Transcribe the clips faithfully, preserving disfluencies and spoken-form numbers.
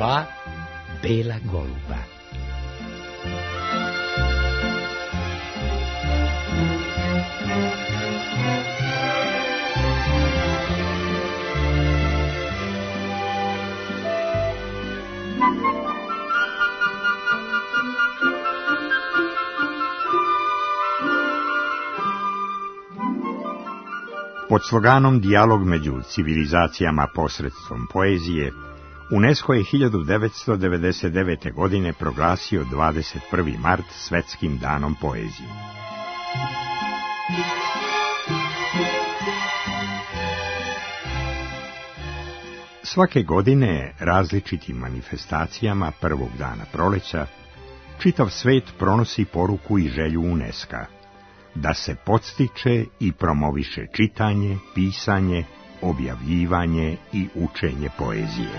Dva bela goluba. Pod sloganom Dijalog među civilizacijama posredstvom poezije, UNESCO je hiljadu devetsto devedeset devete. godine proglasio dvadeset prvi mart svetskim danom poezije. Svake godine različitim manifestacijama prvog dana proleća čitav svet pronosi poruku i želju UNESCO-a da se podstiče i promoviše čitanje, pisanje, objavljivanje i učenje poezije.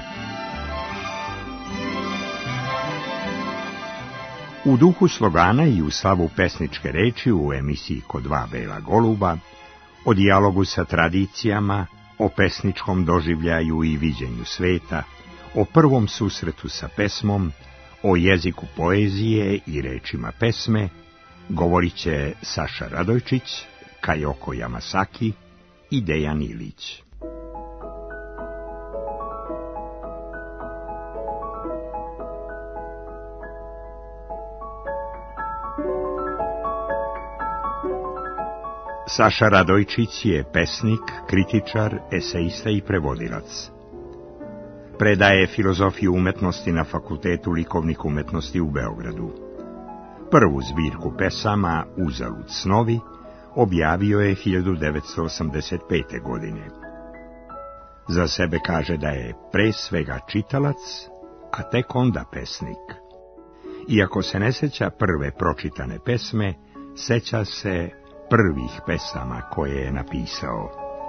U duhu slogana i u slavu pesničke reči u emisiji Ko dva bela goluba, o dijalogu sa tradicijama, o pesničkom doživljaju i viđenju sveta, o prvom susretu sa pesmom, o jeziku poezije i rečima pesme, govorit će Saša Radojčić, Kajoko Yamasaki i Dejan Ilić. Saša Radojčić je pesnik, kritičar, eseista i prevodilac. Predaje filozofiju umetnosti na Fakultetu likovnih umetnosti u Beogradu. Prvu zbirku pesama Uzalud snovi objavio je hiljadu devetsto osamdeset pete. godine. Za sebe kaže da je pre svega čitalac, a tek onda pesnik. Iako se ne seća prve pročitane pesme, seća se prvih pesama koje je napisao.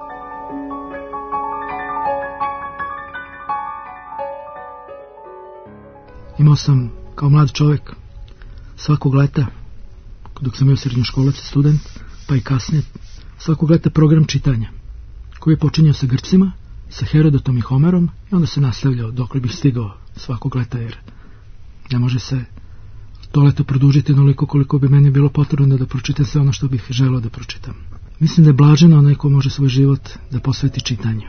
Imao sam kao mlad čovjek svakog leta, dok sam bio srednjoškolac i student, pa i kasnije, svakog leta program čitanja, koji je počinjao sa Grcima, sa Herodotom i Homerom, i onda se nastavljao dokle bih stigao svakog leta, jer ne može se to leto produžiti onoliko koliko bi meni bilo potrebno da pročitam sve ono što bih želeo da pročitam. Mislim da je blaženo onaj ko može svoj život da posveti čitanju.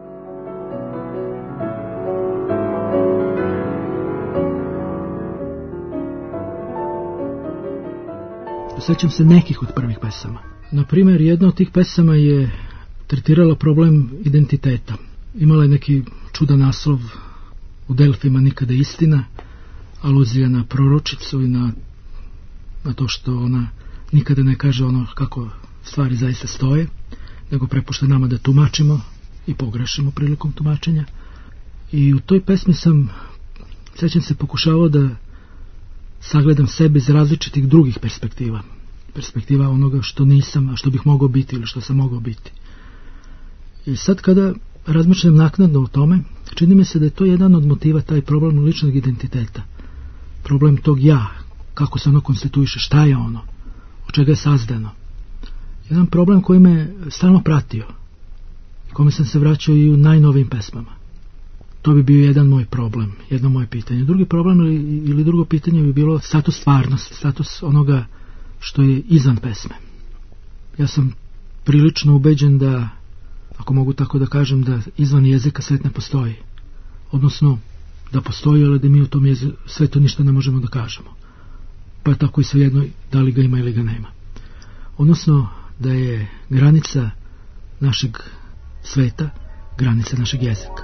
Sjećam se nekih od prvih pesama. Na primjer, jedna od tih pesama je tretirala problem identiteta. Imala je neki čudan naslov U Delfima nikada istina, aluzija na proročicu i na, na to što ona nikada ne kaže ono kako stvari zaista stoje, nego prepušta nama da tumačimo i pogrešimo prilikom tumačenja. I u toj pesmi sam, sjećam se, pokušavao da sagledam sebe iz različitih drugih perspektiva. Perspektiva onoga što nisam, a što bih mogao biti ili što sam mogao biti. I sad kada razmišljam naknadno o tome, čini mi se da je to jedan od motiva, taj problem ličnog identiteta. Problem tog ja, kako se ono konstituiše, šta je ono, od čega je sazdano. Jedan problem koji me stalno pratio, kome sam se vraćao i u najnovijim pesmama. To bi bio jedan moj problem, jedno moje pitanje. Drugi problem ili, ili drugo pitanje bi bilo status stvarnosti, status onoga što je izvan pesme. Ja sam prilično ubeđen da, ako mogu tako da kažem, da izvan jezika svet ne postoji. Odnosno, da postoji, ali da mi u tom jeziku svetu ništa ne možemo da kažemo. Pa je tako i svejedno da li ga ima ili ga nema. Odnosno, da je granica našeg sveta granica našeg jezika.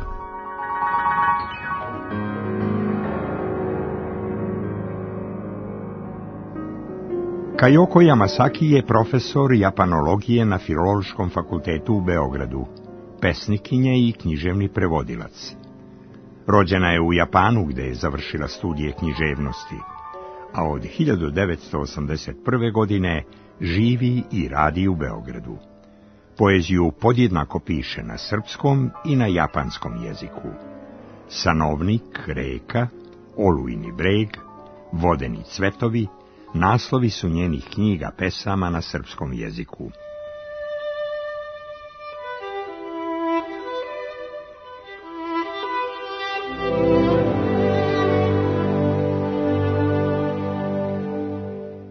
Kajoko Yamasaki je profesor japanologije na Filološkom fakultetu u Beogradu, pesnikinja i književni prevodilac. Rođena je u Japanu gde je završila studije književnosti, a od hiljadu devetsto osamdeset prve. godine živi i radi u Beogradu. Poeziju podjednako piše na srpskom i na japanskom jeziku. Sanovnik, reka, Olujni breg, Vodeni cvetovi, naslovi su njenih knjiga pesama na srpskom jeziku.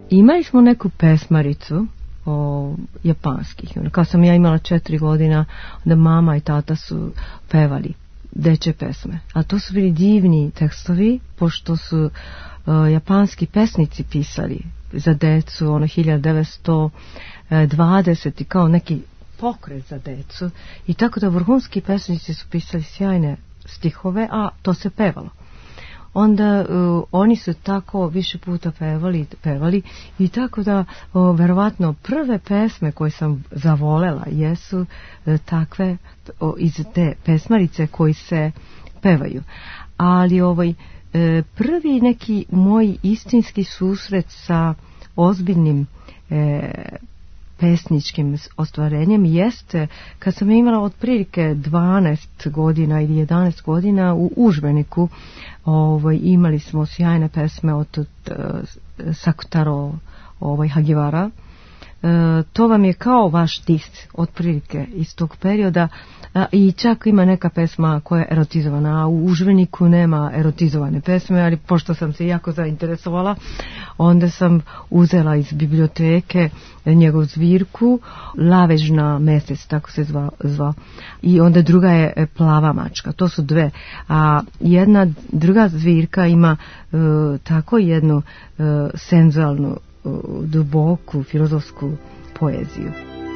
imali smo neku pesmaricu o japanskih. Kad sam ja imala četiri godina, da mama i tata su pevali dečje pesme. A to su bili divni tekstovi, pošto su uh, japanski pesnici pisali za decu, ono hiljadu devetsto dvadeset kao neki pokret za decu. I tako da vrhunski pesnici su pisali sjajne stihove, a to se pevalo. Onda uh, oni su tako više puta pevali, pevali i tako da uh, verovatno prve pesme koje sam zavolela jesu uh, takve uh, iz te pesmarice koji se pevaju. Ali ovaj uh, prvi neki moj istinski susret sa ozbiljnim uh, pesničkim ostvarenjem jeste kad sam imala otprilike dvanaest godina ili jedanaest godina u udžbeniku. Ovaj, imali smo sjajne pesme od uh, Sakutaro ovaj, Hagiwara. E, to vam je kao vaš dis otprilike iz tog perioda, a, i čak ima neka pesma koja je erotizovana, a u udžbeniku nema erotizovane pesme, ali pošto sam se jako zainteresovala, onda sam uzela iz biblioteke njegov zbirku Lavežna mesec, tako se zva, zva. I onda druga je Plava mačka. To su dve. A jedna druga zbirka ima e, tako jednu e, senzualnu, duboku filozofsku poeziju.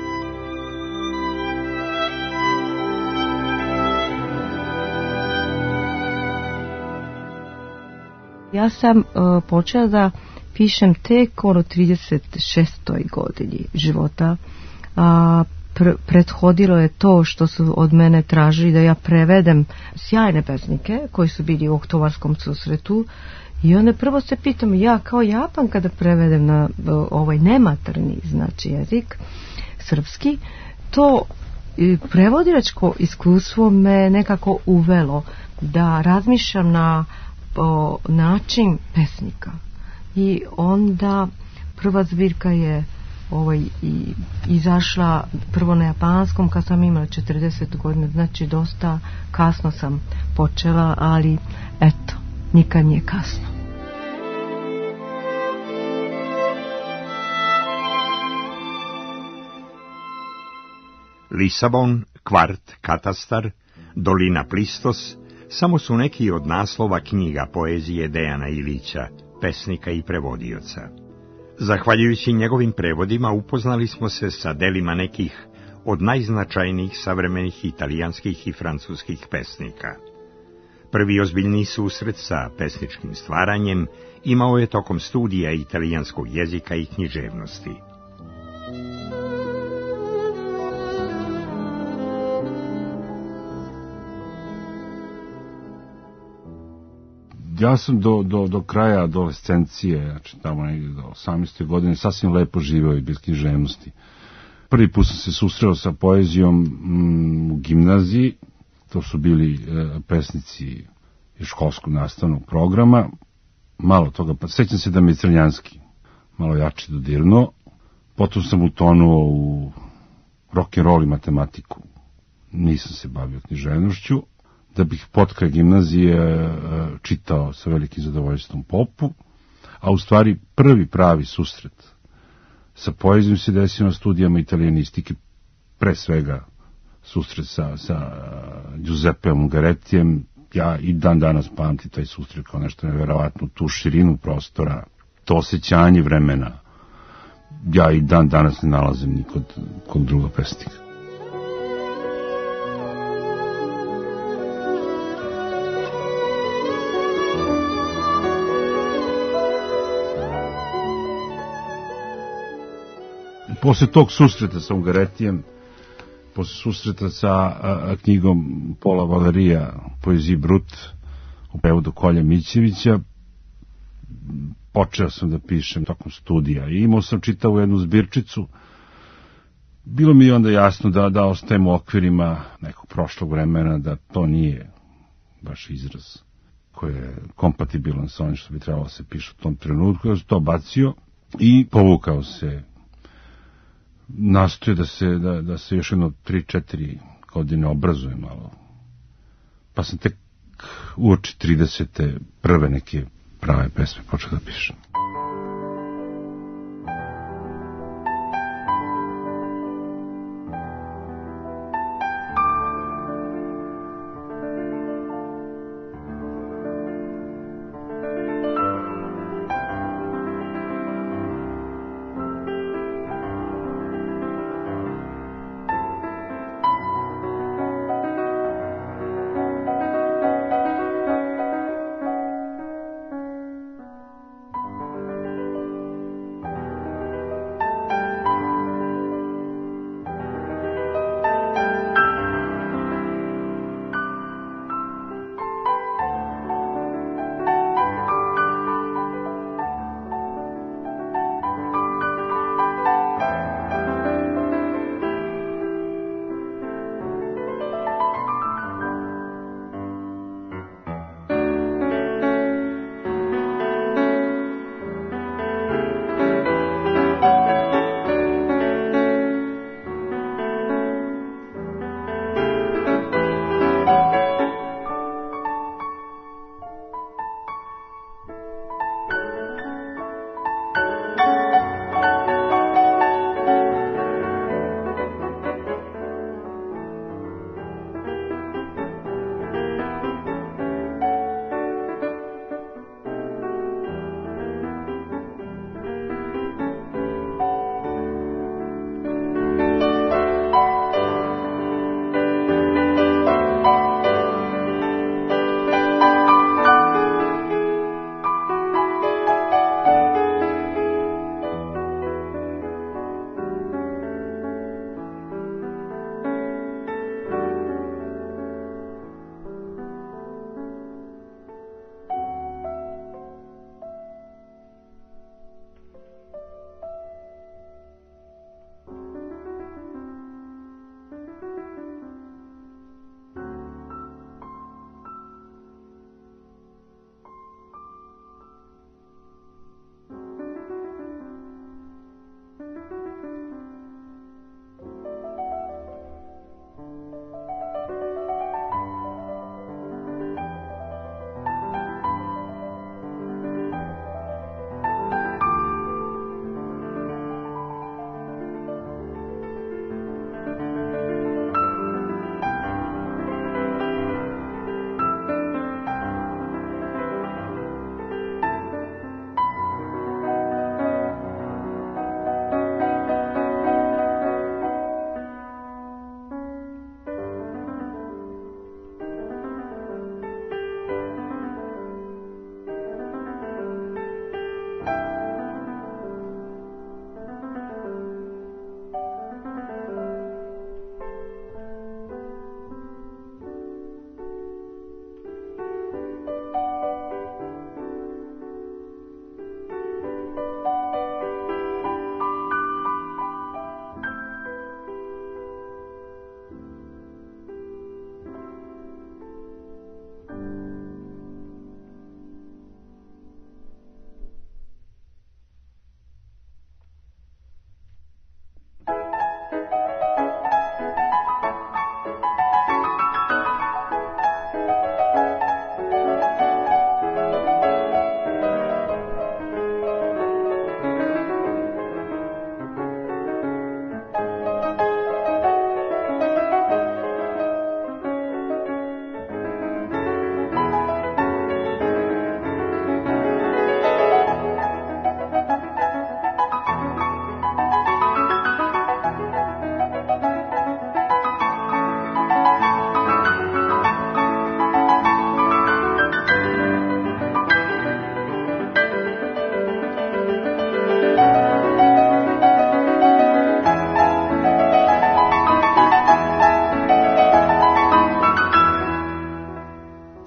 Ja sam uh, počela da pišem tek ono trideset šestoj godini života. A pr- prethodilo je to što su od mene tražili da ja prevedem sjajne pesnike koji su bili u oktobarskom susretu. I onda prvo se pitam, ja kao Japan kada prevedem na ovaj nematerni znači jezik, srpski, to prevodilačko iskustvo me nekako uvelo da razmišljam na o, način pesnika. I onda prva zbirka je ovaj, i, izašla prvo na japanskom kad sam imala četrdeset godina, znači dosta kasno sam počela, ali eto, nikad nije kasno. Lisabon, Kvart, Katastar, Dolina Plistos samo su neki od naslova knjiga poezije Dejana Ilića, pesnika i prevodioca. Zahvaljujući njegovim prevodima upoznali smo se sa delima nekih od najznačajnijih savremenih italijanskih i francuskih pesnika. Prvi ozbiljni susret sa pesničkim stvaranjem imao je tokom studija italijanskog jezika i književnosti. Ja sam do, do, do kraja adolescencije, znači tamo negdje do osamnaeste godine, sasvim lepo živeo i bez književnosti. Prvi put sam se susreo sa poezijom mm, u gimnaziji, to su bili e, pesnici iz školskog nastavnog programa, malo toga, pa sećam se da me Crnjanski malo jače dodirnuo, potom sam utonuo u rock'n'roll i matematiku, nisam se bavio književnošću, da bih potkraj gimnazije čitao sa velikim zadovoljstvom Popu, a u stvari prvi pravi susret sa poezijom se desio na studijama italijanistike, pre svega susret sa, sa Giuseppeom Ungaretijem. Ja i dan danas pamtim taj susret kao nešto neverovatno, tu širinu prostora, to osjećanje vremena. Ja i dan danas ne nalazim ni kod, kod druga pesnika. Posle tog susreta sa Ungaretijem, posle susreta sa a, a, knjigom Pola Valerija, Poeziji Brut, u prevodu Kolje Mićevića, počeo sam da pišem tokom studija i imao sam čitavu jednu zbirčicu. Bilo mi je onda jasno da, da ostajem u okvirima nekog prošlog vremena, da to nije baš izraz koji je kompatibilan sa onim što bi trebalo se piše u tom trenutku. Ja sam to bacio i povukao se. Nastoje da se, da, da se još jedno tri četiri godine obrazuje malo. Pa sam tek uoči tridesete prve neke prave pesme počeo da pišem.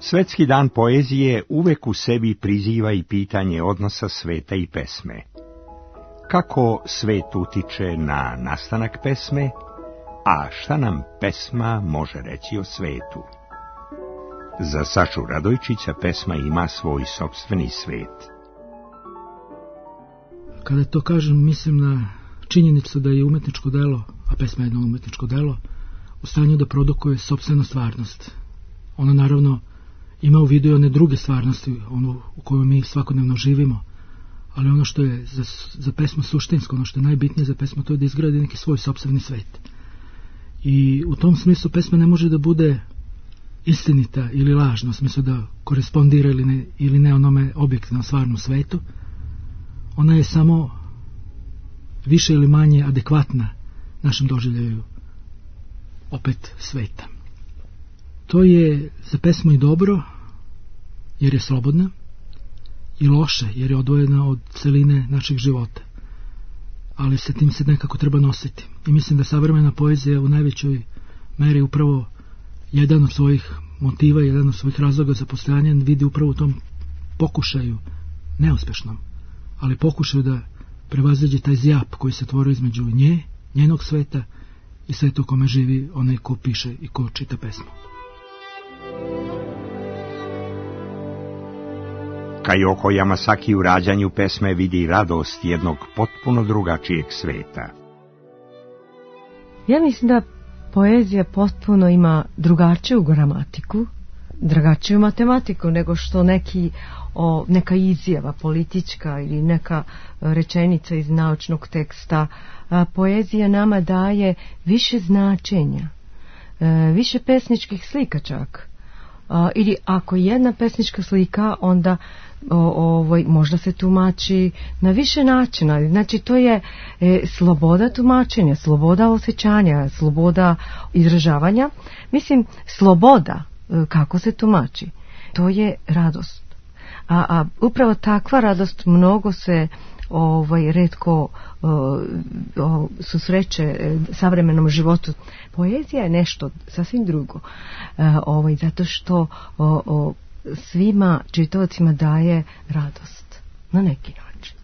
Svetski dan poezije uvek u sebi priziva i pitanje odnosa sveta i pesme. Kako svet utiče na nastanak pesme, a šta nam pesma može reći o svetu? Za Sašu Radojčića pesma ima svoj sopstveni svet. Kada to kažem, mislim na činjenicu da je umetničko delo, a pesma je jedno umetničko delo, u stanju da produkuje sopstvenu stvarnost. Ona naravno ima u vidu i one druge stvarnosti, ono u kojoj mi svakodnevno živimo, ali ono što je za, za pesmu suštinsko, ono što je najbitnije za pesmu, to je da izgradi neki svoj sopstveni svet. I u tom smislu pesma ne može da bude istinita ili lažna, u smislu da korespondira ili ne, ili ne onome objektivno stvarnom svetu. Ona je samo više ili manje adekvatna našem doživljaju opet sveta. To je za pesmu i dobro, jer je slobodna, i loše, jer je odvojena od celine našeg života. Ali sa tim se nekako treba nositi. I mislim da savremena poezija u najvećoj meri upravo jedan od svojih motiva, jedan od svojih razloga za postojanje vidi upravo u tom pokušaju, neuspešnom, ali pokušaju da prevaziđe taj zjap koji se tvori između nje, njenog sveta i sveta u kome živi onaj ko piše i ko čita pesmu. Kajoko Yamasaki u rađanju pesme vidi radost jednog potpuno drugačijeg sveta. Ja mislim da poezija potpuno ima drugačiju gramatiku, drugačiju matematiku nego što neki, o, neka izjava politička ili neka rečenica iz naučnog teksta. A, poezija nama daje više značenja, e, više pesničkih slika čak. A, ili ako jedna pesnička slika, onda o, ovoj, možda se tumači na više načina. Znači to je e, sloboda tumačenja, sloboda osjećanja, sloboda izražavanja. Mislim, sloboda e, kako se tumači, to je radost. A, a upravo takva radost mnogo se ovaj retko o, o, susreće e, savremenom životu. Poezija je nešto sasvim drugo. E, ovaj zato što o, o, svima čitaocima daje radost na neki način.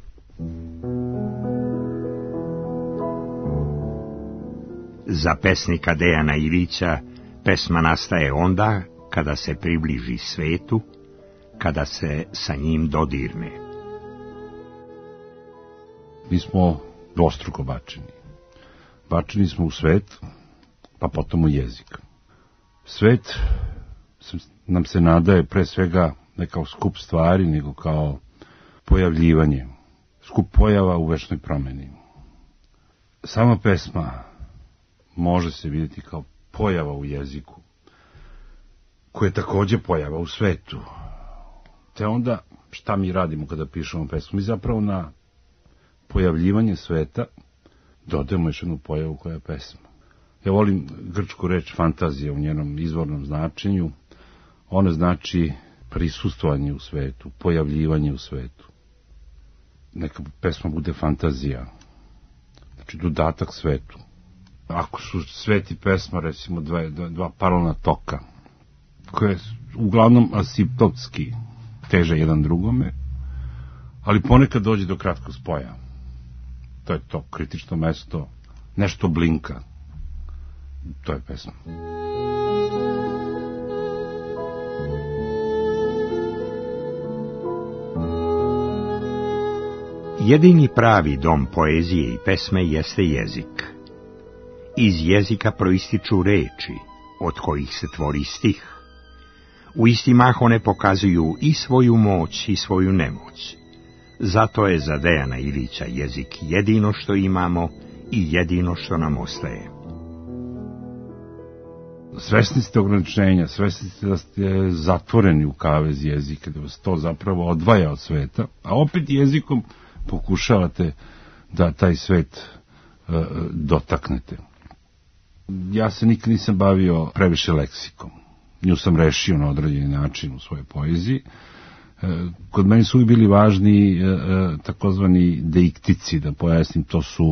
Za pesnika Dejana Ilića pesma nastaje onda kada se približi svetu, kada se sa njim dodirne. Mi smo dvostruko bačeni. Bačeni smo u svet, pa potom u jezik. Svet nam se nadaje pre svega ne kao skup stvari, nego kao pojavljivanje, skup pojava u večnoj promeni. Sama pesma može se vidjeti kao pojava u jeziku, koja je takođe pojava u svetu. Te onda, šta mi radimo kada pišemo pesmu? Mi zapravo na pojavljivanje sveta dodajemo još jednu pojavu koja je pesma. Ja volim grčku reč fantazija u njenom izvornom značenju. Ona znači prisustvovanje u svetu, pojavljivanje u svetu. Neka pesma bude fantazija, znači dodatak svetu. Ako su svet i pesma, recimo, dva, dva, dva paralelna toka, koje uglavnom asiptotski teže jedan drugome, ali ponekad dođe do kratkog spoja. To je to kritično mesto, nešto blinka. To je pesma. Jedini pravi dom poezije i pesme jeste jezik. Iz jezika proističu reči, od kojih se tvori stih. U isti mah one pokazuju i svoju moć i svoju nemoć. Zato je za Dejana Ilića jezik jedino što imamo i jedino što nam ostaje. Svesni ste ograničenja, svesni ste da ste zatvoreni u kavez jezika, da vas to zapravo odvaja od sveta, a opet jezikom pokušavate da taj svet uh, dotaknete. Ja se nikad nisam bavio previše leksikom. Nju sam rešio na određeni način u svojoj poeziji. Uh, kod meni su bili važni uh, uh, takozvani deiktici, da pojasnim, to su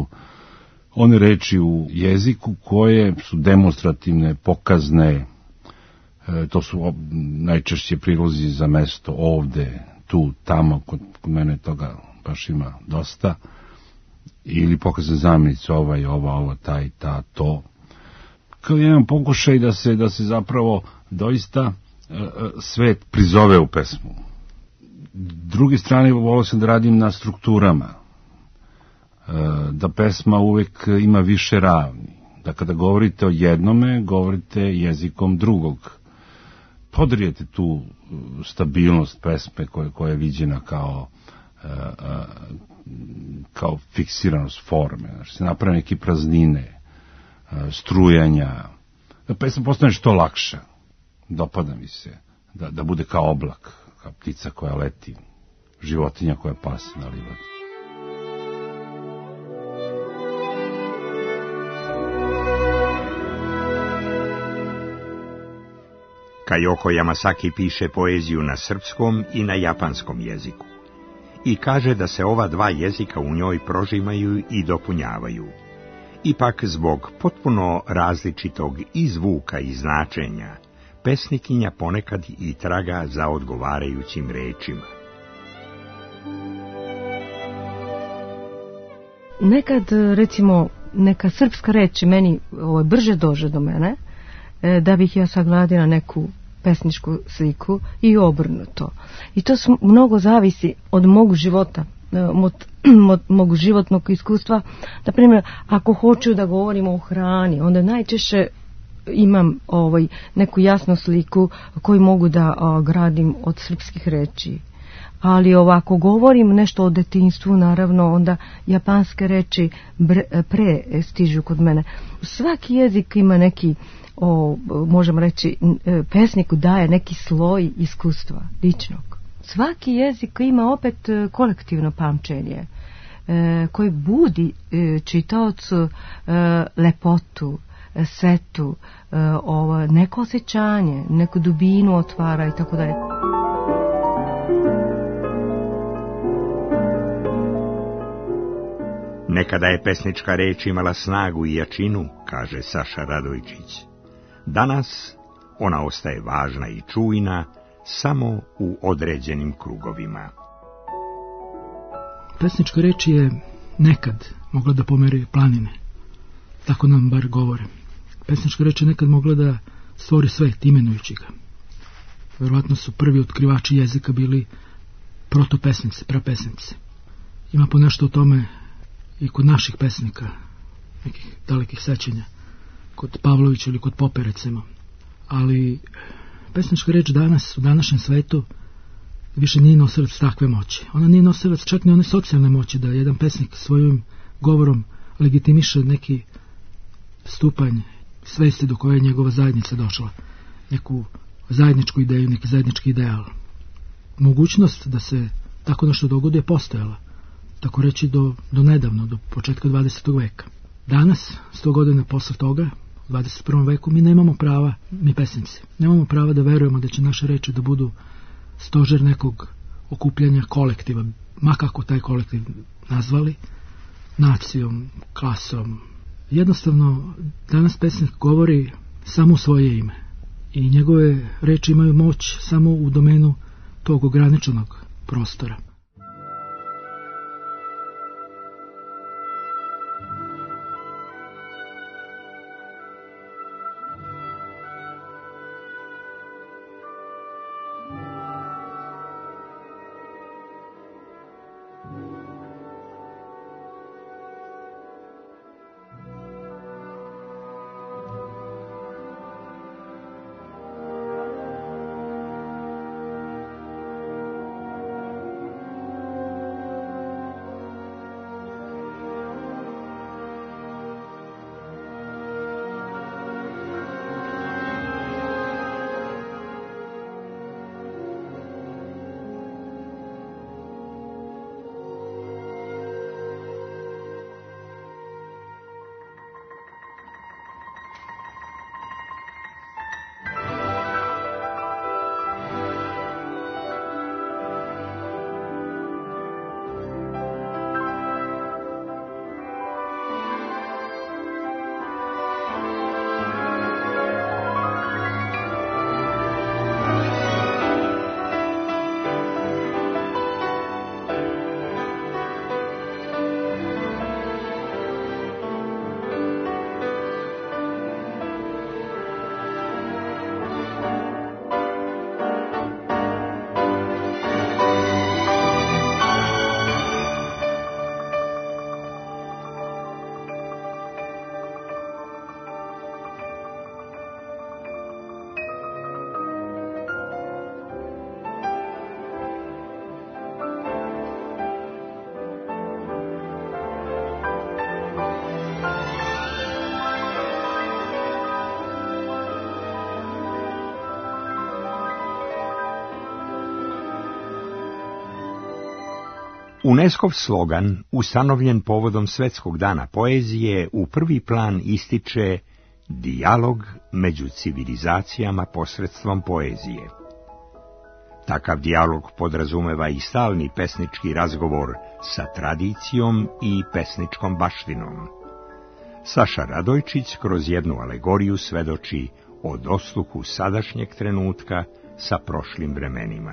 one reči u jeziku koje su demonstrativne, pokazne, E, to su najčešće prilozi za mesto ovde, tu, tamo, kod, kod mene toga baš ima dosta, ili pokazne zamjenice, ovaj, ova, ovo, taj, ta, to. Kao jedan pokušaj da se, da se zapravo doista e, svet prizove u pesmu. Druge strane, volio sam da radim na strukturama, e, da pesma uvek ima više ravni, da kada govorite o jednome, govorite jezikom drugog. Podrijete tu stabilnost pesme koja, koja je viđena kao uh, uh, kao fiksiranost forme, znači se naprave neke praznine, uh, strujanja, da pesma postane što lakša, dopada mi se, da, da bude kao oblak, kao ptica koja leti, životinja koja pase na livadi. Kajoko Yamasaki piše poeziju na srpskom i na japanskom jeziku i kaže da se ova dva jezika u njoj prožimaju i dopunjavaju. Ipak zbog potpuno različitog i zvuka i značenja, pesnikinja ponekad i traga za odgovarajućim rečima. Nekad, recimo, neka srpska reč meni ovo, brže dođe do mene, da bih ja sagladila neku pesničku sliku i obrnuto. I to mnogo zavisi od mog života, od, od mog životnog iskustva. Na primjer, ako hoću da govorimo o hrani, onda najčešće imam ovaj, neku jasnu sliku koju mogu da o, gradim od srpskih reči. Ali ovako govorim nešto o detinjstvu, naravno, onda japanske reči bre, pre stižu kod mene. Svaki jezik ima neki, o, možemo reći, pesniku daje neki sloj iskustva ličnog. Svaki jezik ima opet kolektivno pamćenje e, koji budi e, čitaocu e, lepotu, e, svetu, e, ovo, neko osjećanje, neku dubinu otvara i tako dalje. Nekada je pesnička reč imala snagu i jačinu, kaže Saša Radojčić. Danas ona ostaje važna i čujna samo u određenim krugovima. Pesnička reč je nekad mogla da pomeri planine. Tako nam bar govore. Pesnička reč je nekad mogla da stvori svet imenujući ga. Verovatno su prvi otkrivači jezika bili protopesnici, prapesnici. Ima po nešto o tome i kod naših pesnika, nekih dalekih sećanja, kod Pavlovića ili kod Pope recimo. Ali pesnička reč danas, u današnjem svetu, više nije nosilac takve moći. Ona nije nosilac čak ni one socijalne moći da jedan pesnik svojim govorom legitimiše neki stupanj svesti do koje je njegova zajednica došla. Neku zajedničku ideju, neki zajednički ideal. Mogućnost da se tako nešto dogodi je postojala, tako reći do, do nedavno, do početka dvadesetog veka. Danas, sto godina posle toga, u dvadeset prvom veku, mi nemamo prava, mi pesnici, nemamo prava da verujemo da će naše reči da budu stožer nekog okupljanja kolektiva, ma kako taj kolektiv nazvali, nacijom, klasom. Jednostavno, danas pesnik govori samo u svoje ime i njegove reči imaju moć samo u domenu tog ograničenog prostora. UNESCO-v slogan, ustanovljen povodom Svetskog dana poezije, u prvi plan ističe dijalog među civilizacijama posredstvom poezije. Takav dijalog podrazumeva i stalni pesnički razgovor sa tradicijom i pesničkom baštinom. Saša Radojčić kroz jednu alegoriju svedoči o dosluhu sadašnjeg trenutka sa prošlim vremenima.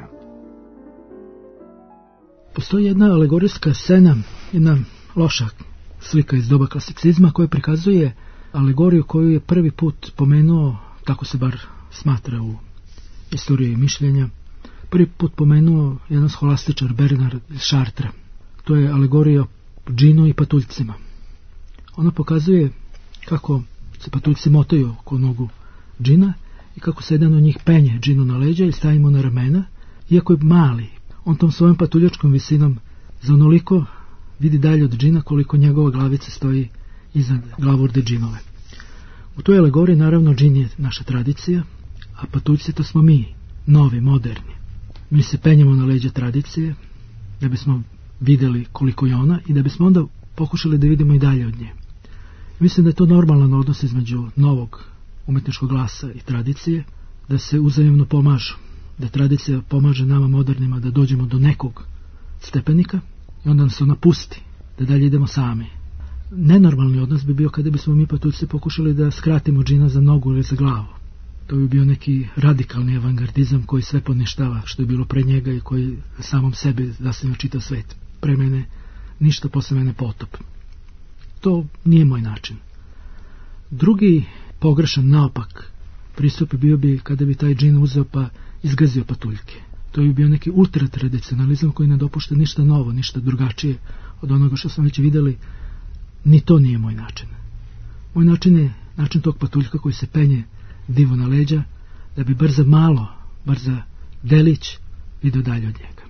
Postoji jedna alegorijska scena, jedna loša slika iz doba klasicizma koja prikazuje alegoriju koju je prvi put pomenuo, tako se bar smatra u istoriji mišljenja, prvi put pomenuo jedan scholastičar Bernard iz Chartres. To je alegorija o džinu i patuljcima. Ona pokazuje kako se patuljci motaju oko nogu džina i kako se jedan od njih penje džinu na leđa i stavimo na ramena. Iako je mali, on tom svojom patuljačkom visinom za onoliko vidi dalje od džina koliko njegova glavica stoji iznad glavurde džinove. U toj alegoriji naravno džin je naša tradicija, a patuljci to smo mi, novi, moderni. Mi se penjemo na leđa tradicije da bismo vidjeli koliko je ona i da bismo onda pokušali da vidimo i dalje od nje. Mislim da je to normalan odnos između novog umetničkog glasa i tradicije, da se uzajemno pomažu, da tradicija pomaže nama modernima da dođemo do nekog stepenika i onda nas ona pusti, da dalje idemo sami. Nenormalni odnos bi bio kada bismo mi patuljci pokušali da skratimo džina za nogu ili za glavu. To bi bio neki radikalni avangardizam koji sve poništava što je bilo pre njega i koji samom sebi zasniva čitav svet. Pre mene ništa, posle mene potop. To nije moj način. Drugi pogrešan, naopak pristup bio bi kada bi taj džin uzeo pa izgazio patuljke. To bi bio neki ultratradicionalizam koji ne dopušta ništa novo, ništa drugačije od onoga što smo već vidjeli. Ni to nije moj način. Moj način je način tog patuljka koji se penje divo na leđa, da bi bar za malo, bar za delić vidio dalje od njega.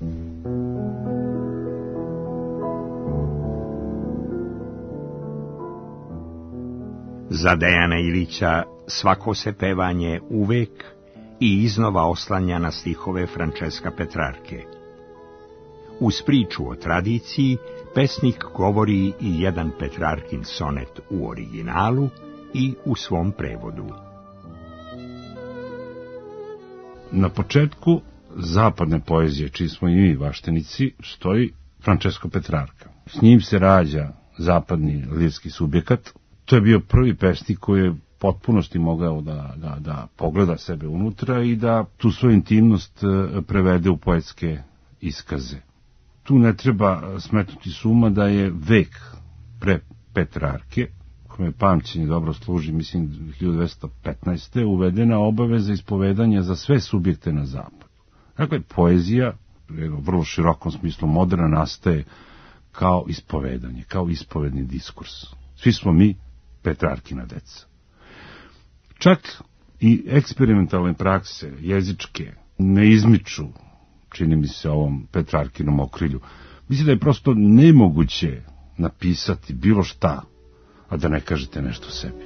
Za Dejana Ilića svako se pevanje uvek i iznova oslanja na stihove Franceska Petrarke. Uz priču o tradiciji, pesnik govori i jedan Petrarkin sonet u originalu i u svom prevodu. Na početku zapadne poezije, čiji smo i mi vaštenici, stoji Francesco Petrarca. S njim se rađa zapadni lirski subjekat. To je bio prvi pesnik koji je potpunosti mogao da, da, da pogleda sebe unutra i da tu svoju intimnost prevede u poetske iskaze. Tu ne treba smetnuti suma da je vek pre Petrarke, kome pamćenje dobro služi, mislim hiljadu dvesta petnaeste. uvedena obaveza ispovedanja za sve subjekte na zapadu. Dakle, poezija, u vrlo širokom smislu moderna, nastaje kao ispovedanje, kao ispovedni diskurs. Svi smo mi Petrarkina deca. Čak i eksperimentalne prakse, jezičke, ne izmiču, čini mi se, ovom Petrarkinom okrilju. Mislim da je prosto nemoguće napisati bilo šta, a da ne kažete nešto sebi.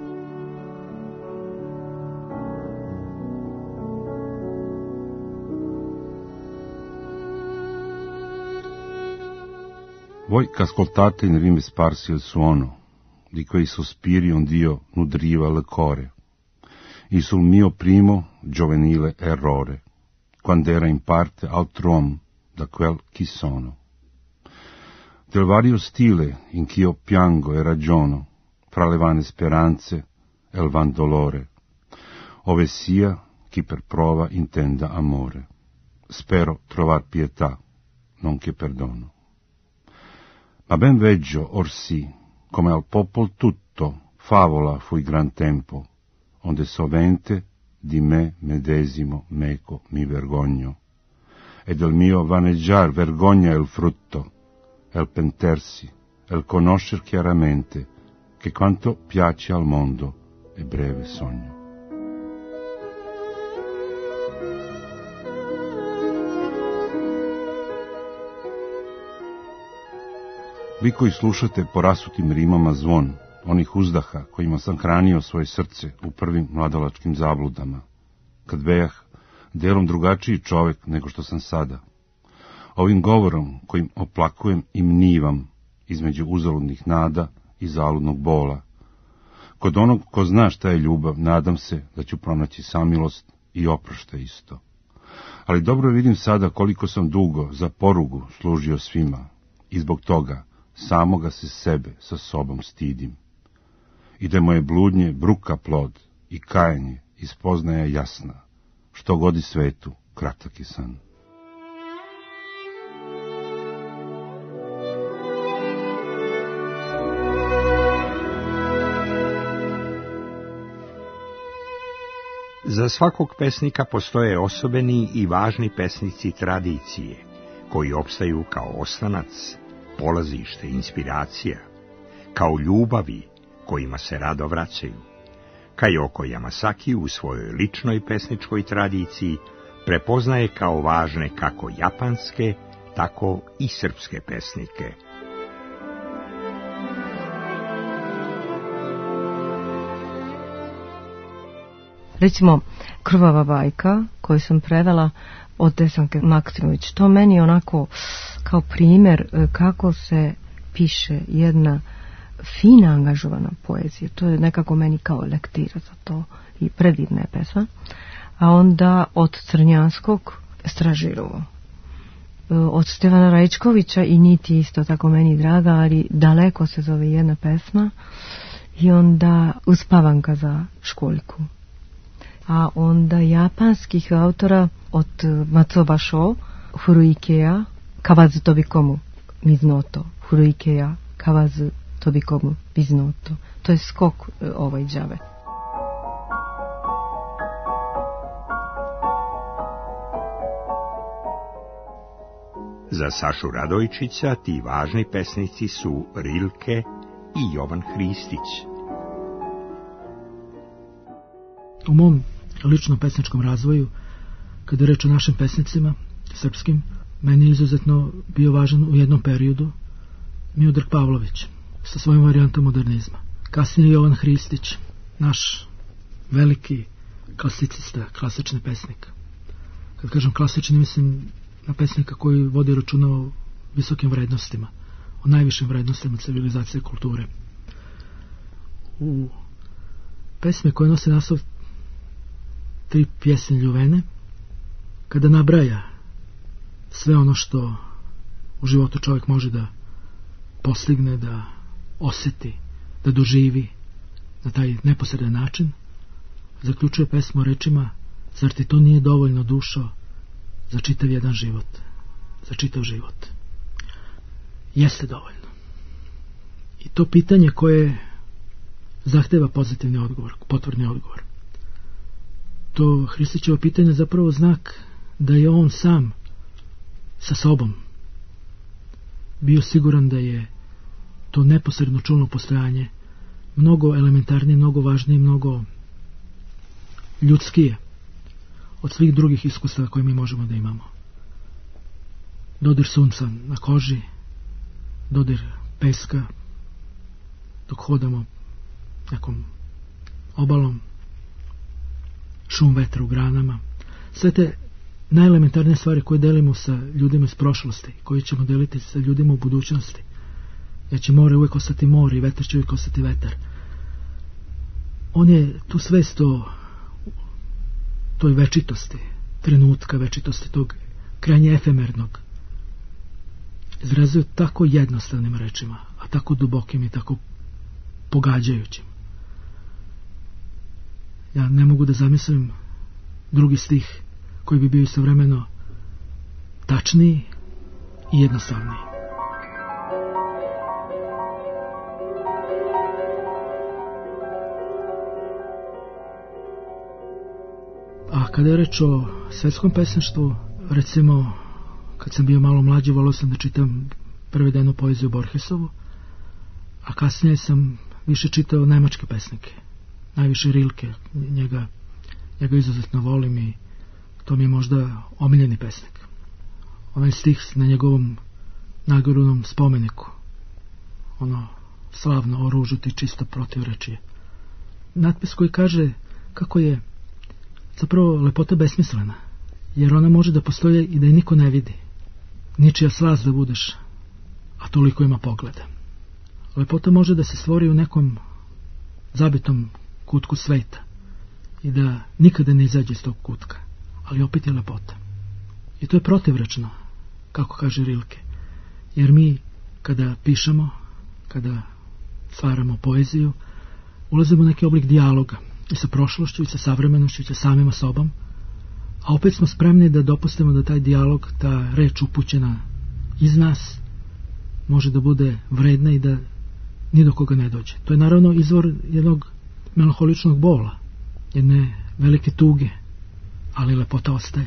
Voi qu'ascoltate in rime sparsi il suono di quei sospiri ond'io nudriva il core, e sul mio primo giovenile errore, quando era in parte altr'uom da quel chi sono. Del vario stile in ch'io piango e ragiono, fra le vane speranze e il van dolore, ove sia chi per prova intenda amore. Spero trovar pietà, non che perdono. Ma ben veggio, orsì, come al popol tutto favola fui gran tempo, onde sovente di me medesimo meco mi vergogno, e del mio vaneggiar vergogna è il frutto, è il pentersi, è il conoscer chiaramente che quanto piace al mondo è breve sogno. Vi koji slušate po rasutim rimama zvon, onih uzdaha kojima sam hranio svoje srce u prvim mladalačkim zabludama, kad bejah delom drugačiji čovek nego što sam sada. ovim govorom kojim oplakujem i mnivam između uzaludnih nada i zaludnog bola. Kod onog ko zna šta je ljubav, nadam se da ću pronaći samilost i oproštaj isto. Ali dobro vidim sada koliko sam dugo za porugu služio svima i zbog toga samoga se sebe sa sobom stidim. I da moje bludnje bruka plod i kajanje i spoznaja jasna, što godi svetu, kratak je san. Za svakog pesnika postoje osobeni i važni pesnici tradicije, koji opstaju kao oslonac, polazište, inspiracija, kao ljubavi kojima se rado vraćaju. Kajoko Yamasaki u svojoj ličnoj pesničkoj tradiciji prepoznaje kao važne kako japanske, tako i srpske pesnike. Recimo, Krvava bajka, koju sam prevela od Desanke Maksimović, to meni onako kao primjer kako se piše jedna fina angažovana poezija. To je nekako meni kao lektira za to i predivna je pesma. A onda od Crnjanskog Stražirovo. Od Stevana Rajčkovića i Niti isto tako meni draga, ali Daleko se zove jedna pesma. I onda Uspavanka za školjku. A onda japanskih autora od Matsuo Basho, Furuikeya, Kawazu Tobikomu Miznoto. Furuikeya, Kawazu Tobikomu Miznoto. To je skok ovaj džave. Za Sašu Radojčića ti važni pesnici su Rilke i Jovan Hristić. U mom ličnom pesničkom razvoju, kada je reč o našim pesnicima, srpskim, meni je izuzetno bio važan u jednom periodu Miodrag Pavlović sa svojom varijantom modernizma. Kasnije Jovan Hristić, naš veliki klasicista, klasični pesnik. Kad kažem klasični, mislim na pesnika koji vodi računa o visokim vrednostima, o najvišim vrednostima civilizacije i kulture. U pesme koje nose naslov Tri pjesme ljuvene, kada nabraja sve ono što u životu čovjek može da postigne, da osjeti, da doživi na taj neposredan način, zaključuje pesmu rečima: zar ti to nije dovoljno, dušo, za čitav jedan život, za čitav život? Jeste dovoljno. I to pitanje koje zahteva pozitivni odgovor, potvrdni odgovor. To Hristićevo pitanje je zapravo znak da je on sam sa sobom bio siguran da je to neposredno čulno postojanje mnogo elementarnije, mnogo važnije, mnogo ljudskije od svih drugih iskustava koje mi možemo da imamo. Dodir sunca na koži, dodir peska dok hodamo nekom obalom, šum vetra u granama, sve te najelementarnije stvari koje delimo sa ljudima iz prošlosti, koje ćemo deliti sa ljudima u budućnosti, jer će more uvijek ostati more i vetar će uvijek ostati vetar. On je tu svest o toj večitosti, trenutka večitosti, tog krajnje efemernog, izrazio tako jednostavnim rečima, a tako dubokim i tako pogađajućim. Ja ne mogu da zamislim drugi stih koji bi bio istovremeno tačniji i jednostavniji. A kada je reč o svetskom pesništvu, recimo, kad sam bio malo mlađi, volio sam da čitam prevedenu poeziju Borgesovu, a kasnije sam više čitao nemačke pesnike, najviše Rilke, njega, njega izuzetno volim i to mi je možda omiljeni pesnik. Onaj stih na njegovom nagornom spomeniku, ono slavno o ružu ti čisto protivrečije. Natpis koji kaže kako je zapravo lepota besmislena, jer ona može da postoji i da je niko ne vidi. ničija slast da budeš, a toliko ima pogleda. Lepota može da se stvori u nekom zabitom kutku sveta i da nikada ne izađe iz tog kutka, ali opet je lepota. I to je protivrečno, kako kaže Rilke, jer mi kada pišemo, kada stvaramo poeziju, ulazimo u neki oblik dijaloga i sa prošlošću i sa savremenošću i sa samima sobom, a opet smo spremni da dopustimo da taj dijalog, ta reč upućena iz nas, može da bude vredna i da ni do koga ne dođe. To je naravno izvor jednog melanholičnog bola, jedne velike tuge, ali lepota ostaje.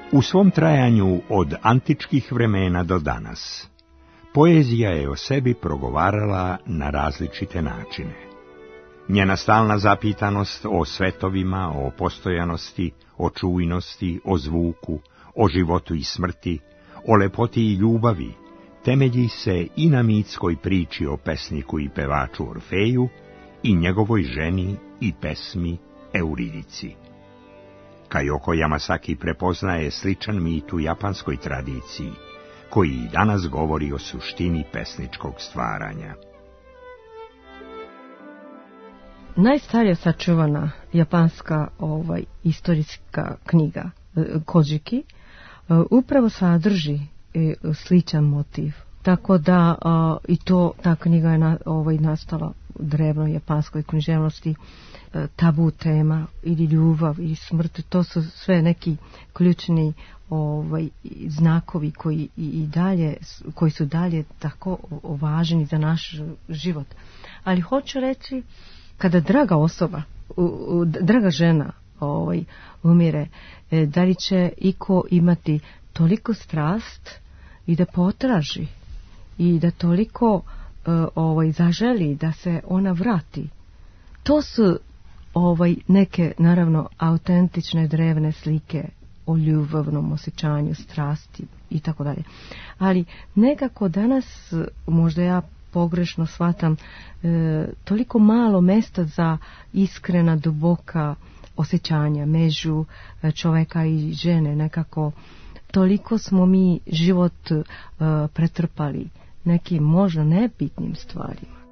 U svom trajanju od antičkih vremena do danas, poezija je o sebi progovarala na različite načine. Njena stalna zapitanost o svetovima, o postojanosti, o čujnosti, o zvuku, o životu i smrti, o lepoti i ljubavi, temelji se i na mitskoj priči o pesniku i pevaču Orfeju i njegovoj ženi i pesmi Euridici. Kajoko Yamasaki prepoznaje sličan mit u japanskoj tradiciji, koji i danas govori o suštini pesničkog stvaranja. Najstarija sačuvana japanska ovaj, istorijska knjiga Kojiki upravo sadrži sličan motiv. Tako da a, i to, ta knjiga je na, ovaj, nastala u drevnoj japanskoj književnosti. Tabu tema ili ljubav ili smrt, to su sve neki ključni ovaj, znakovi koji i, i dalje, koji su dalje tako važni za naš život. Ali hoću reći, kada draga osoba, u, u, draga žena ovaj, umire, da li će iko imati toliko strast i da potraži i da toliko ovaj, zaželi da se ona vrati. To su ovaj, neke, naravno, autentične drevne slike o ljubavnom osjećanju, strasti i tako dalje. Ali nekako danas, možda ja pogrešno shvatam, e, toliko malo mesta za iskrena, duboka osjećanja među čoveka i žene. Nekako toliko smo mi život e, pretrpali nekim možda nebitnim stvarima.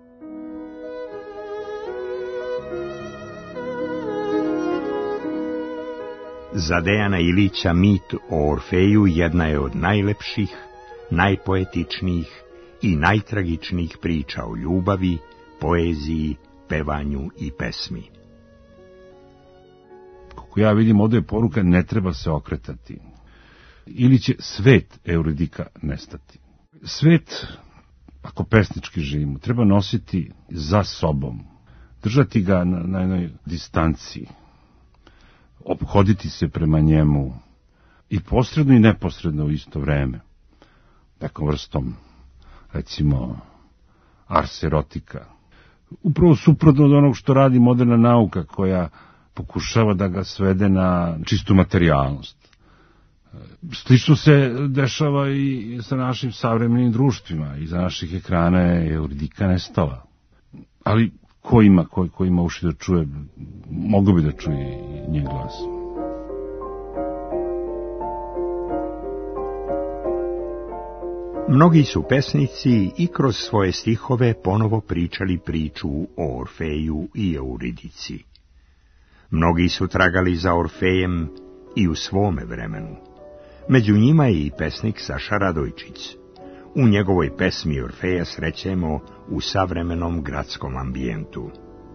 Za Dejana Ilića mit o Orfeju jedna je od najlepših, najpoetičnijih i najtragičnijih priča o ljubavi, poeziji, pevanju i pesmi. Kako ja vidim, ovdje je poruka: ne treba se okretati. Ili će svet Euridika nestati. Svet, ako pesnički živimo, treba nositi za sobom, držati ga na, na jednoj distanciji, ophoditi se prema njemu i posredno i neposredno u isto vreme, nekom vrstom, recimo, ars erotika. Upravo suprotno od onog što radi moderna nauka, koja pokušava da ga svede na čistu materijalnost. Slično se dešava i sa našim savremenim društvima. Iza naših ekrana je Euridika nestala. Ali ko ima, ko, ko ima uši da čuje, mogo bi da čuje njen glas. Mnogi su pesnici i kroz svoje stihove ponovo pričali priču o Orfeju i Euridici. Mnogi su tragali za Orfejem i u svome vremenu. Među njima je i pesnik Saša Radojčić. U njegovoj pesmi Orfeja srećemo u savremenom gradskom ambijentu.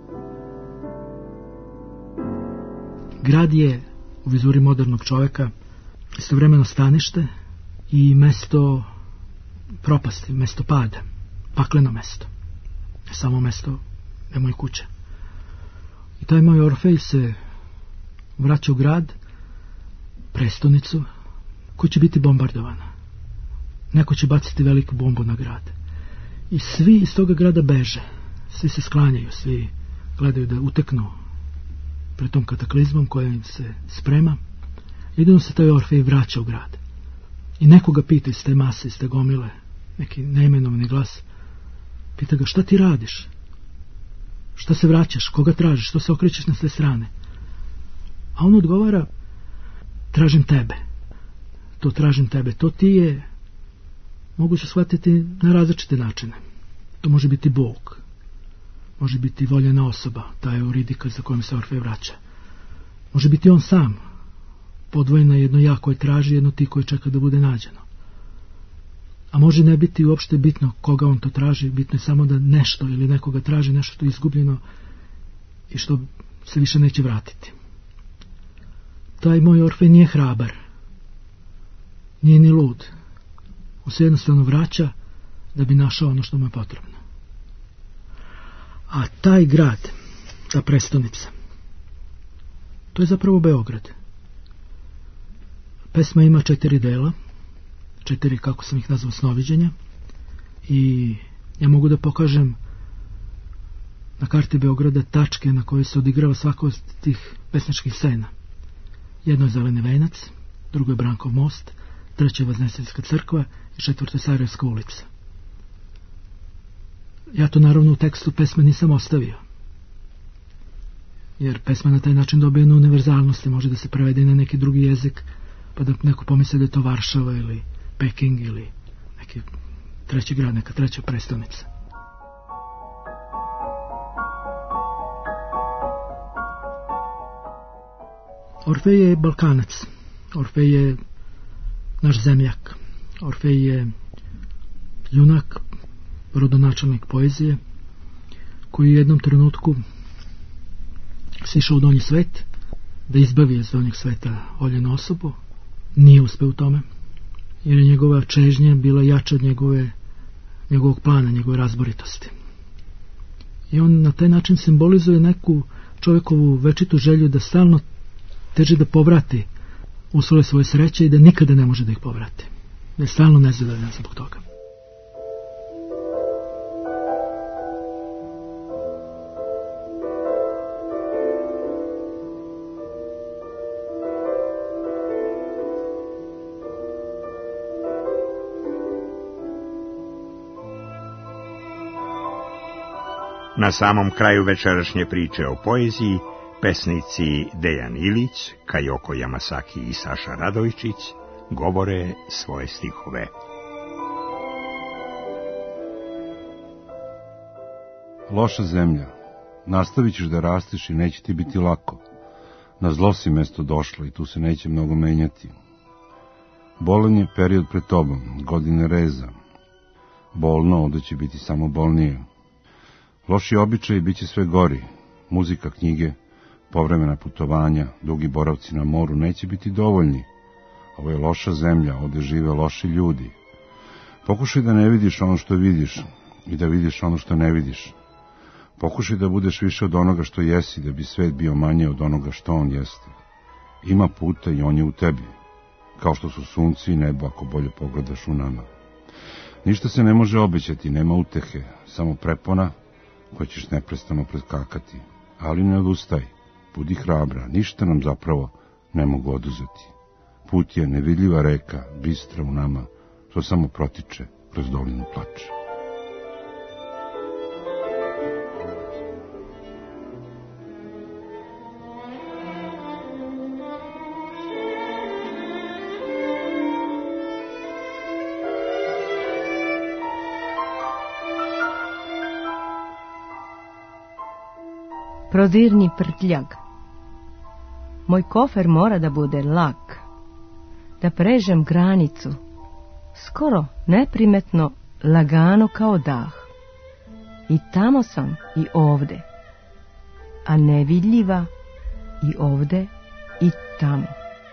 Grad je u vizuri modernog čovjeka istovremeno stanište i mesto propasti, mesto pada, pakleno mesto, ne samo mesto je moj kuća. I taj moj Orfej se vraća u grad, prestonicu, koja će biti bombardovana. Neko će baciti veliku bombu na grad. I svi iz toga grada beže, svi se sklanjaju, svi gledaju da uteknu pred tom kataklizmom koja im se sprema. Jedino se taj Orfej vraća u grad. I nekoga pita iz te mase, iz te gomile, neki neimenovani glas, pita ga: šta ti radiš? Šta se vraćaš? Koga tražiš? Što se okrećeš na sve strane? A on odgovara: tražim tebe. To tražim tebe. To ti je moguće shvatiti na različite načine. To može biti Bog, može biti voljena osoba, ta Euridika za kojom se Orfej vraća. Može biti on sam, podvojena jedno ja koje traži, jedno ti koje čeka da bude nađeno. A može ne biti uopšte bitno koga on to traži, bitno je samo da nešto ili nekoga traži, nešto što je izgubljeno i što se više neće vratiti. Taj moj Orfej nije hrabar, nije ni lud. On se jednostavno vraća da bi našao ono što mu je potrebno. A taj grad, ta prestonica, to je zapravo Beograd. Pesma ima četiri dela, četiri, kako sam ih nazvao, snoviđenja, i ja mogu da pokažem na karti Beograda tačke na koje se odigrava svako od tih pesničkih scena. Jedno je Zeleni venac, drugo je Brankov most, treće je Vazneseljska crkva i četvrto je Sarajevska ulica. Ja to naravno u tekstu pesme nisam ostavio, jer pesma na taj način dobije na univerzalnosti, može da se prevede na neki drugi jezik, pa da neko pomisli da je to Varšava ili Peking ili neki treći grad, neka treća prestolnica. Orfej je Balkanac, Orfej je naš zemljak, Orfej je junak, rodonačelnik poezije, koji u jednom trenutku sišao u donji svet da izbavi iz donjeg sveta oljenu osobu. Nije uspeo u tome, jer je njegova čežnja bila jača od njegove, njegovog plana, njegove razboritosti. I on na taj način simbolizuje neku čovjekovu večitu želju da stalno teži da povrati uslove svoje sreće i da nikada ne može da ih povrati. Da je stalno nezadovoljan zbog toga. Na samom kraju večerašnje priče o poeziji, pesnici Dejan Ilić, Kajoko Yamasaki i Saša Radojčić govore svoje stihove. Loša zemlja, nastavit ćeš da rastiš i neće ti biti lako. Na zlo si mesto došlo i tu se neće mnogo menjati. Bolan je period pred tobom, godine reza. Bolno, onda će biti samo bolnije. Loši običaji bit će sve gori, muzika, knjige, povremena putovanja, dugi boravci na moru neće biti dovoljni. Ovo je loša zemlja, ovde žive loši ljudi. Pokušaj da ne vidiš ono što vidiš i da vidiš ono što ne vidiš. Pokušaj da budeš više od onoga što jesi, da bi svet bio manje od onoga što on jeste. Ima puta i on je u tebi, kao što su sunce i nebo ako bolje pogledaš u nama. Ništa se ne može obećati, nema utehe, samo prepona koja ćeš neprestano preskakati. Ali ne odustaj, budi hrabra, ništa nam zapravo ne mogu oduzeti. Put je nevidljiva reka, bistra u nama, to samo protiče kroz dolinu plače. Prodirni prtljag. Moj kofer mora da bude lak, da pređem granicu, skoro neprimetno, lagano kao dah. I tamo sam i ovde, a nevidljiva i ovde i tamo.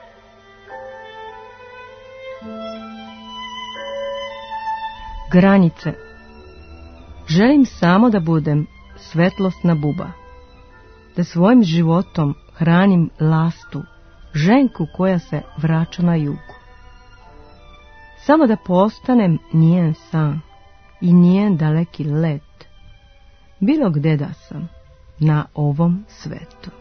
Granice. Želim samo da budem svetlosna buba, da svojim životom hranim lastu, ženku koja se vraća na jug. Samo da postanem njen san i njen daleki let, bilo gde da sam, na ovom svetu.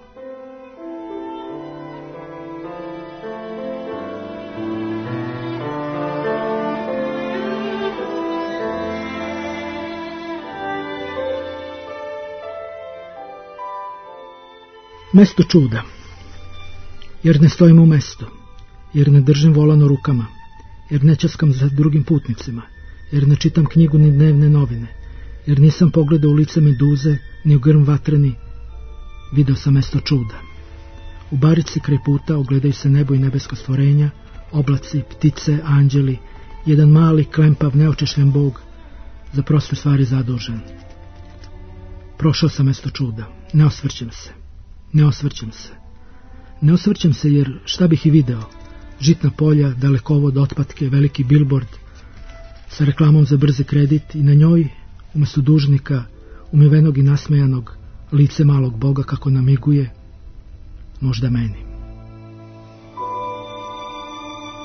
Mesto čuda. Jer ne stojim u mestu, jer ne držim volan u rukama, jer ne časkam za drugim putnicima, jer ne čitam knjigu ni dnevne novine, jer nisam pogledao u lice meduze, ni u grm vatreni, video sam mesto čuda. U barici kraj puta ogledaju se nebo i nebeska stvorenja, oblaci, ptice, anđeli, jedan mali, klempav, neočešljen Bog, za proste stvari zadužen. Prošao sam mesto čuda, ne osvrćem se. Ne osvrćem se. Ne osvrćem se jer šta bih i video? Žitna polja, dalekovod, otpatke, veliki bilbord sa reklamom za brzi kredit i na njoj, umjesto dužnika, umivenog i nasmejanog, lice malog Boga kako namiguje, možda meni.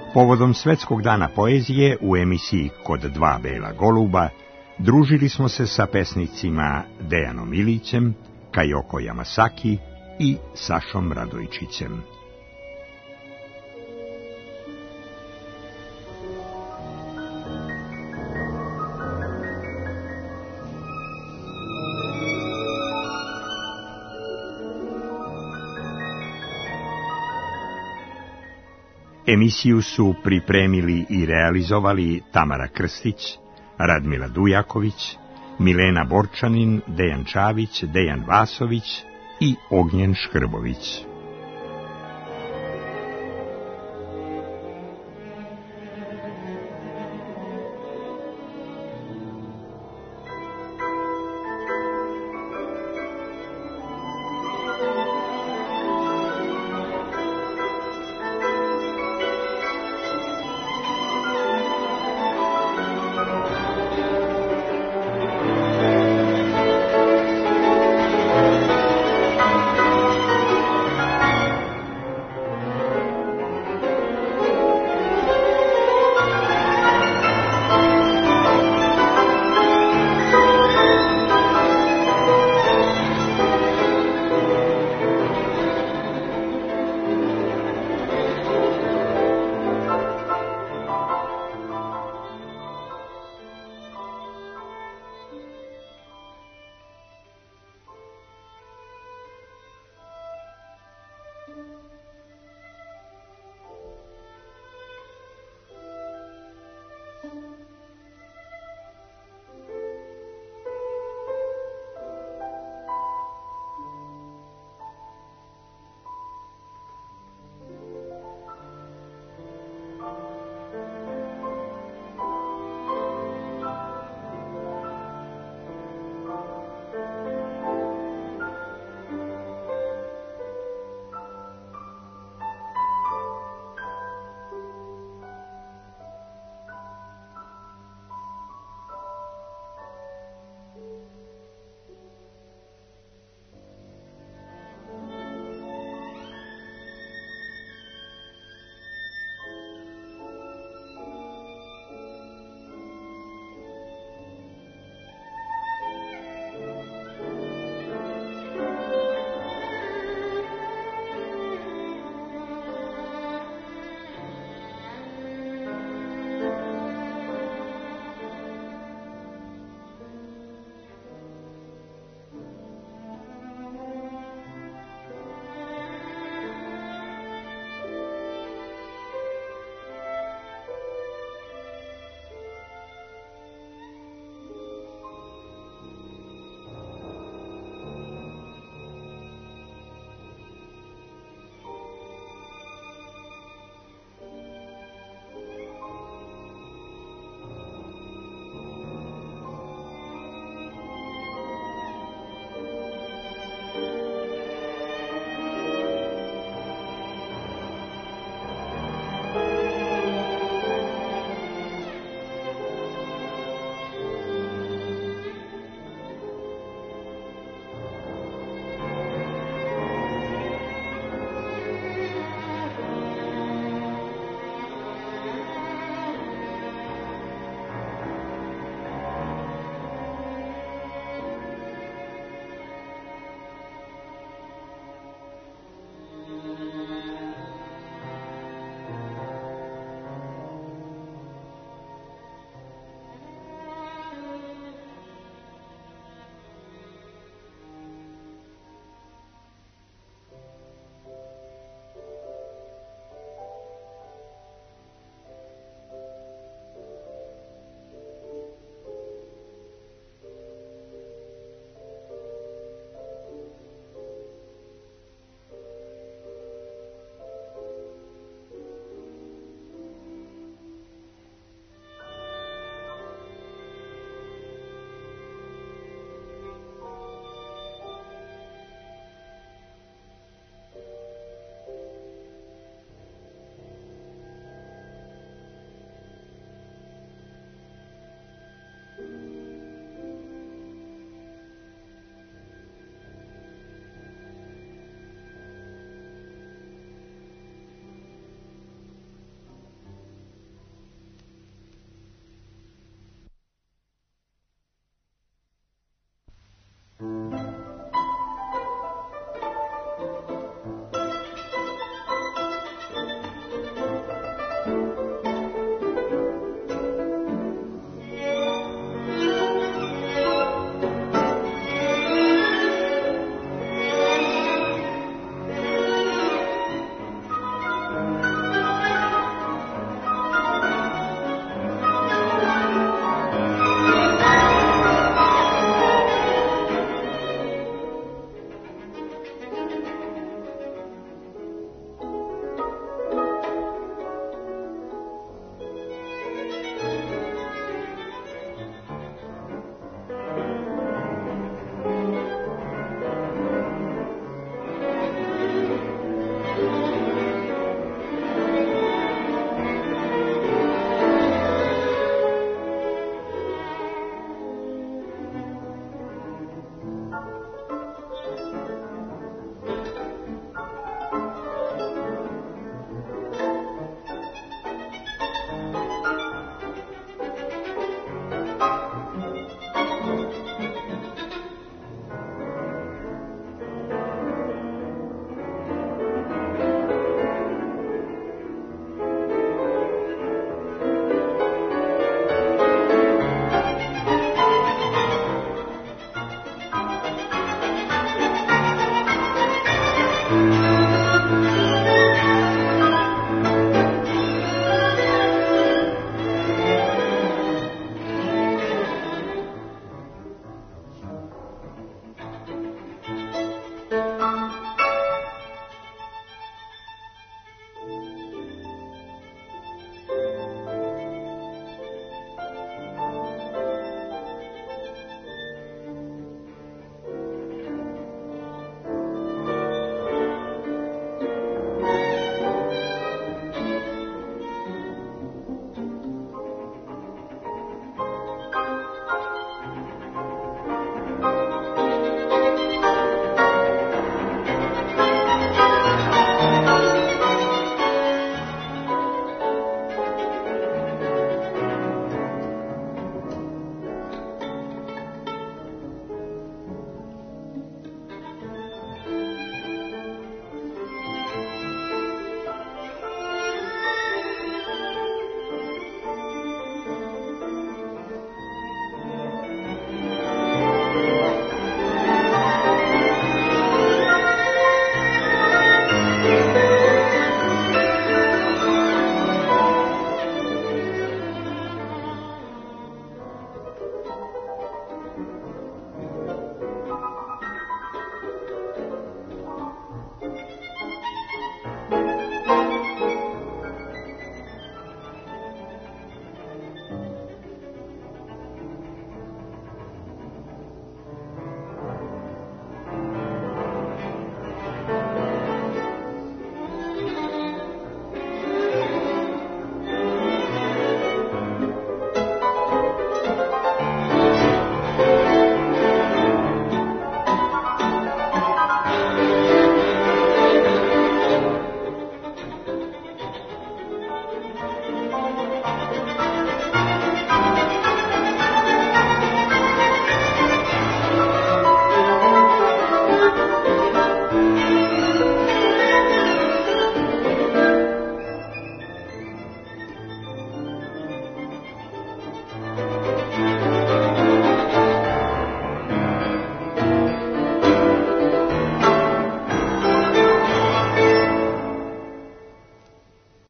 Povodom Svetskog dana poezije u emisiji Kod dva bela goluba družili smo se sa pesnicima Dejanom Ilićem, Kajoko Yamasaki i Sašom Radojčićem. Emisiju su pripremili i realizovali Tamara Krstić, Radmila Dujaković, Milena Borčanin, Dejan Čavić, Dejan Vasović i Ognjen Škrbović.